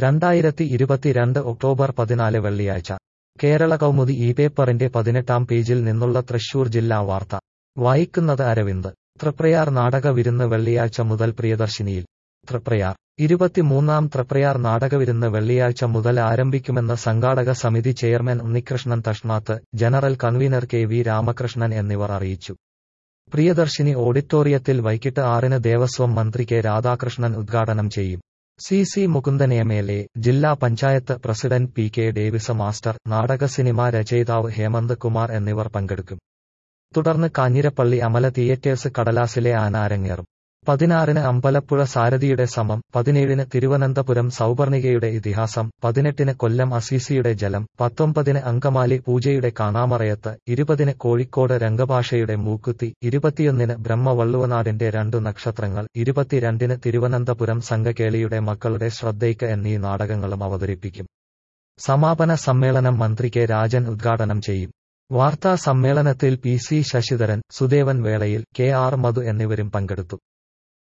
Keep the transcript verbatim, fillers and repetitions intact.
രണ്ടായിരത്തി ഇരുപത്തിരണ്ട് ഒക്ടോബർ പതിനാല് വെള്ളിയാഴ്ച കേരള കൗമുദി ഈ പേപ്പറിന്റെ പതിനെട്ടാം പേജിൽ നിന്നുള്ള തൃശൂർ ജില്ലാ വാർത്ത വായിക്കുന്നത് അരവിന്ദ്. തൃപ്രയാർ നാടക വിരുന്ന് വെള്ളിയാഴ്ച മുതൽ പ്രിയദർശിനിയിൽ. തൃപ്രയാർ ഇരുപത്തിമൂന്നാം തൃപ്രയാർ നാടകവിരുന്ന് വെള്ളിയാഴ്ച മുതൽ ആരംഭിക്കുമെന്ന് സംഘാടക സമിതി chairman Unnikrishnan Thashnath, general convener K V Ramakrishnan എന്നിവർ അറിയിച്ചു. പ്രിയദർശിനി ഓഡിറ്റോറിയത്തിൽ വൈകിട്ട് ആറിന് ദേവസ്വം മന്ത്രി കെ രാധാകൃഷ്ണൻ ഉദ്ഘാടനം ചെയ്യും. C C Mukundan M L A, ജില്ലാ panchayat president P K Davis master, നാടക സിനിമാ രചയിതാവ് ഹേമന്ത് കുമാർ എന്നിവർ പങ്കെടുക്കും. തുടർന്ന് കാഞ്ഞിരപ്പള്ളി അമല തിയേറ്റേഴ്സ് കടലാസിലെ ആന അരങ്ങേറും. പതിനാറിന് അമ്പലപ്പുഴ സാരഥിയുടെ സമം, പതിനേഴിന് തിരുവനന്തപുരം സൗപർണികയുടെ ഇതിഹാസം, പതിനെട്ടിന് കൊല്ലം അസീസിയുടെ ജലം, പത്തൊമ്പതിന് അങ്കമാലി പൂജയുടെ കാണാമറയത്ത്, ഇരുപതിന് കോഴിക്കോട് രംഗഭാഷയുടെ മൂക്കുത്തി, ഇരുപത്തിയൊന്നിന് ബ്രഹ്മവള്ളുവനാടിന്റെ രണ്ടു നക്ഷത്രങ്ങൾ, ഇരുപത്തിരണ്ടിന് തിരുവനന്തപുരം സംഘകേളിയുടെ മക്കളുടെ ശ്രദ്ധയ്ക്ക് എന്നീ നാടകങ്ങളും അവതരിപ്പിക്കും. സമാപന സമ്മേളനം മന്ത്രി കെ രാജൻ ഉദ്ഘാടനം ചെയ്യും. വാർത്താ സമ്മേളനത്തിൽ പി സി ശശിധരൻ, സുദേവൻ വേളയിൽ, കെ ആർ മധു എന്നിവരും പങ്കെടുത്തു.